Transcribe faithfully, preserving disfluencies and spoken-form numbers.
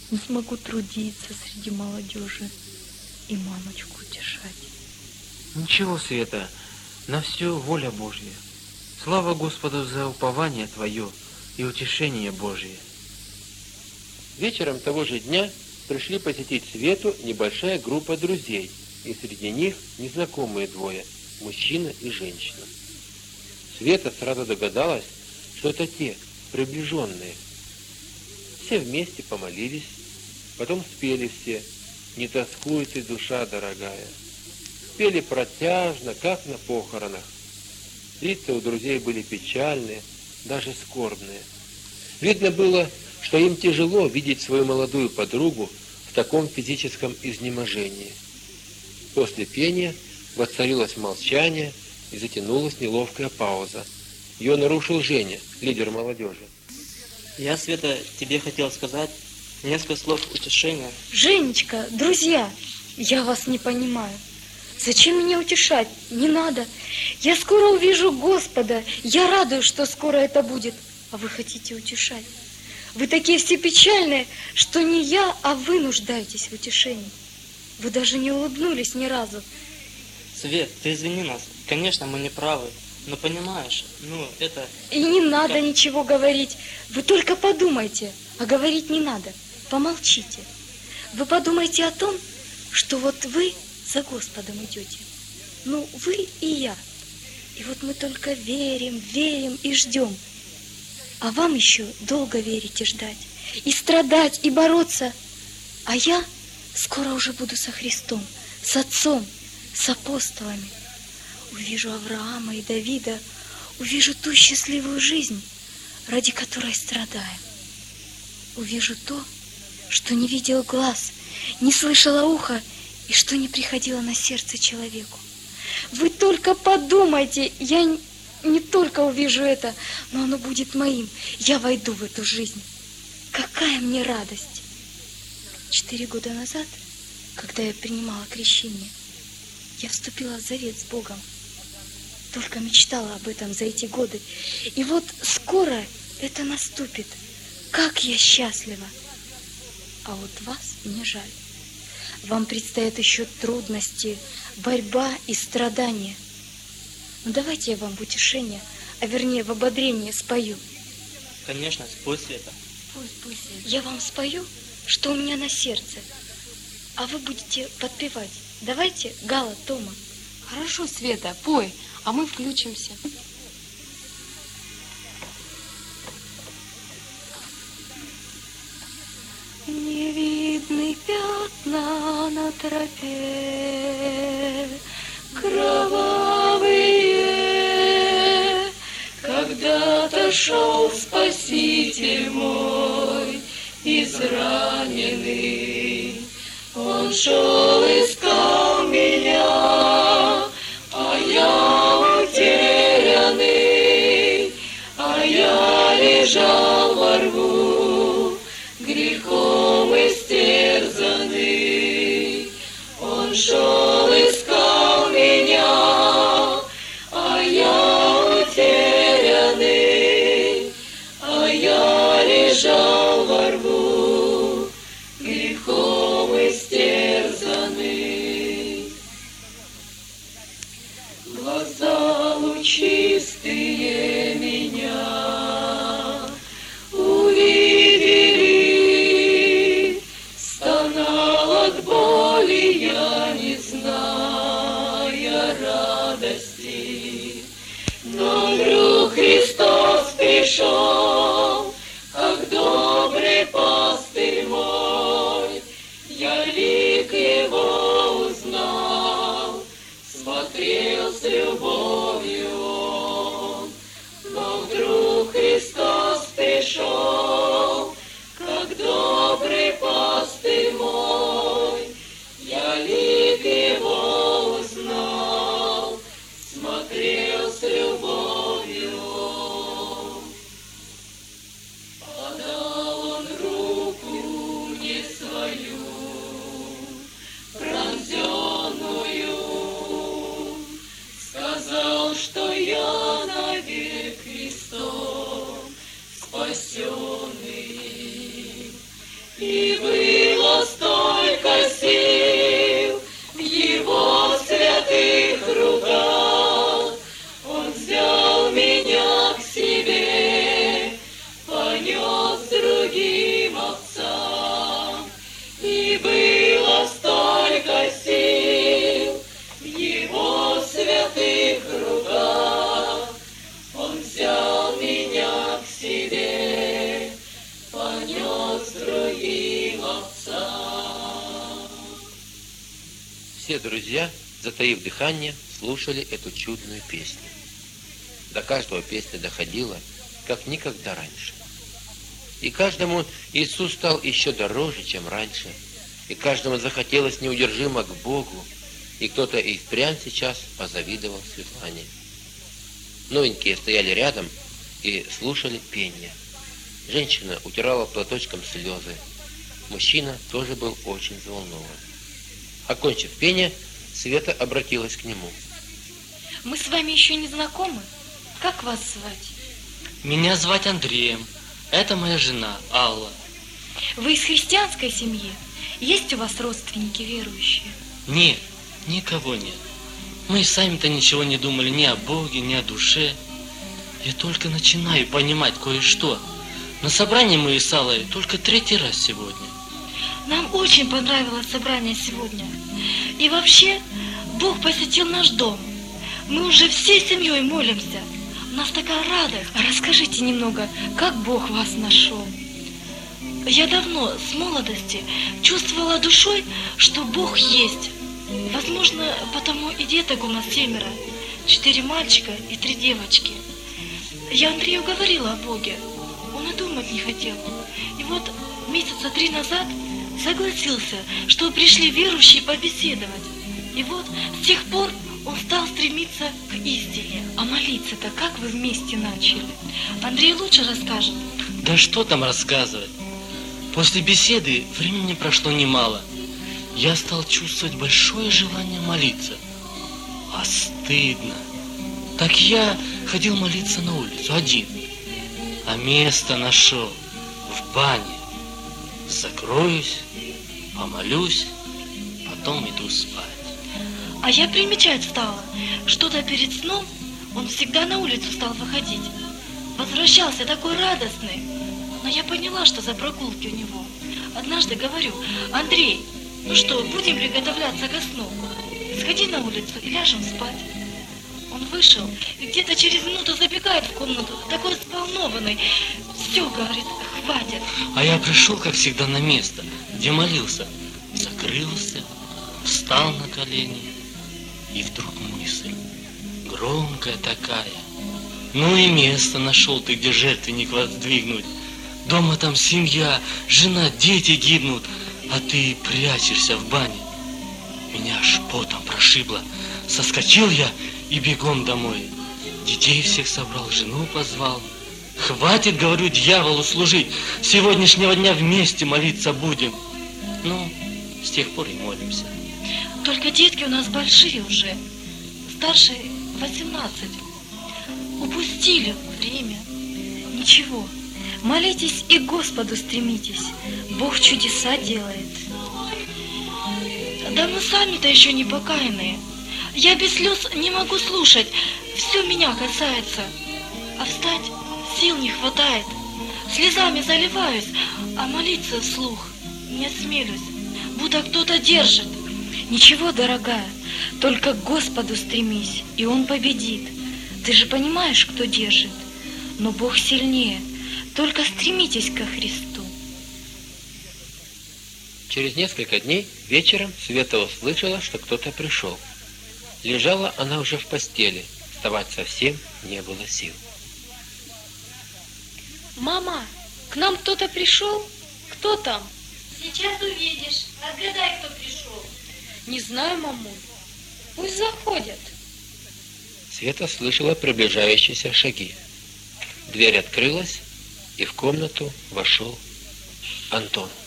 не смогу трудиться среди молодежи и мамочку утешать. Ничего, Света, на все воля Божья. Слава Господу за упование твое и утешение Божие. Вечером того же дня пришли посетить Свету небольшая группа друзей, и среди них незнакомые двое, мужчина и женщина. Света сразу догадалась, что это те, приближенные. Все вместе помолились, потом спели все «Не тоскуй ты, душа дорогая». Пели протяжно, как на похоронах. Лица у друзей были печальные, даже скорбные. Видно было, что им тяжело видеть свою молодую подругу в таком физическом изнеможении. После пения воцарилось молчание и затянулась неловкая пауза. Ее нарушил Женя, лидер молодежи. Я, Света, тебе хотел сказать несколько слов утешения. Женечка, друзья, я вас не понимаю. Зачем меня утешать? Не надо. Я скоро увижу Господа. Я радуюсь, что скоро это будет. А вы хотите утешать? Вы такие все печальные, что не я, а вы нуждаетесь в утешении. Вы даже не улыбнулись ни разу. Свет, ты извини нас. Конечно, мы не правы. Но понимаешь, ну это... И не надо ничего говорить. Вы только подумайте. А говорить не надо. Помолчите. Вы подумайте о том, что вот вы за Господом идете. Ну, вы и я. И вот мы только верим, верим и ждем. А вам еще долго верить и ждать. И страдать, и бороться. А я скоро уже буду со Христом, с Отцом, с апостолами. Увижу Авраама и Давида, увижу ту счастливую жизнь, ради которой страдаем. Увижу то, что не видел глаз, не слышало ухо, и что не приходило на сердце человеку. Вы только подумайте, я не только увижу это, но оно будет моим. Я войду в эту жизнь. Какая мне радость! Четыре года назад, когда я принимала крещение, я вступила в завет с Богом. Только мечтала об этом за эти годы. И вот скоро это наступит. Как я счастлива! А вот вас мне жаль. Вам предстоят еще трудности, борьба и страдания. Ну давайте я вам в утешение, а вернее в ободрение спою. Конечно, спой, Света. Пусть, пусть. Я вам спою, что у меня на сердце, а вы будете подпевать. Давайте, Гала, Тома. Хорошо, Света, пой, а мы включимся. Не видны пятна на тропе, кровавые. Когда-то шел Спаситель мой, израненный. Он шел, искал меня, а я утерянный, а я лежал во рву, грехом истерзанный. Он шел, искал меня, а я утерянный, а я лежал во рву, грехом истерзанный. Глаза лучистые меня увидели, стонал от боли я, не зная радости. Но вдруг Христос пришел, как добрый пастырь мой. Я лик его узнал, смотрел с любовью он. Но вдруг Христос пришел, как добрый пастырь мой. Я лик его узнал, смотрел с любовью он. Подал он руку мне свою, пронзенную, сказал, что я навек Христом спасенный. И вы Все друзья, затаив дыхание, слушали эту чудную песню. До каждого песня доходила, как никогда раньше. И каждому Иисус стал еще дороже, чем раньше. И каждому захотелось неудержимо к Богу. И кто-то и впрямь сейчас позавидовал Светлане. Новенькие стояли рядом и слушали пение. Женщина утирала платочком слезы. Мужчина тоже был очень взволнован. Окончив пение, Света обратилась к нему. Мы с вами еще не знакомы. Как вас звать? Меня звать Андреем. Это моя жена, Алла. Вы из христианской семьи? Есть у вас родственники верующие? Нет, никого нет. Мы и сами-то ничего не думали ни о Боге, ни о душе. Я только начинаю понимать кое-что. На собрании мы с Аллой только третий раз сегодня. Нам очень понравилось собрание сегодня. И вообще, Бог посетил наш дом. Мы уже всей семьей молимся. У нас такая радость. Расскажите немного, как Бог вас нашел? Я давно, с молодости, чувствовала душой, что Бог есть. Возможно, потому и деток у нас семеро. Четыре мальчика и три девочки. Я Андрею говорила о Боге. Он и думать не хотел. И вот месяца три назад согласился, что пришли верующие побеседовать. И вот с тех пор он стал стремиться к истине. А молиться-то как вы вместе начали? Андрей лучше расскажет. Да что там рассказывать? После беседы времени прошло немало. Я стал чувствовать большое желание молиться. А стыдно. Так я ходил молиться на улицу один. А место нашел в бане. Закроюсь, помолюсь, потом иду спать. А я примечать стала, что-то перед сном он всегда на улицу стал выходить. Возвращался такой радостный. Но я поняла, что за прогулки у него. Однажды говорю: Андрей, ну что, будем приготовляться ко сну? Сходи на улицу и ляжем спать. Он вышел и где-то через минуту забегает в комнату, такой взволнованный. Все, говорит, хватит. А я пришел, как всегда, на место, где молился. Закрылся, встал на колени. И вдруг мысль, громкая такая. Ну и место нашел ты, где жертвенник воздвигнуть. Дома там семья, жена, дети гибнут, а ты прячешься в бане. Меня аж потом прошибло. Соскочил я и бегом домой. Детей всех собрал, жену позвал. Хватит, говорю, дьяволу служить. С сегодняшнего дня вместе молиться будем. Ну, с тех пор и молимся. Только детки у нас большие уже. Старший восемнадцать. Упустили время. Ничего. Молитесь и к Господу стремитесь. Бог чудеса делает. Да мы сами-то еще не покаянные. Я без слез не могу слушать. Все меня касается. А встать сил не хватает. Слезами заливаюсь, а молиться вслух не осмелюсь. Будто кто-то держит. Ничего, дорогая, только к Господу стремись, и Он победит. Ты же понимаешь, кто держит. Но Бог сильнее. Только стремитесь ко Христу. Через несколько дней вечером Света услышала, что кто-то пришел. Лежала она уже в постели. Вставать совсем не было сил. Мама, к нам кто-то пришел? Кто там? Сейчас увидишь. Отгадай, кто пришел. Не знаю, мамуль. Пусть заходят. Света слышала приближающиеся шаги. Дверь открылась, и в комнату вошел Антон.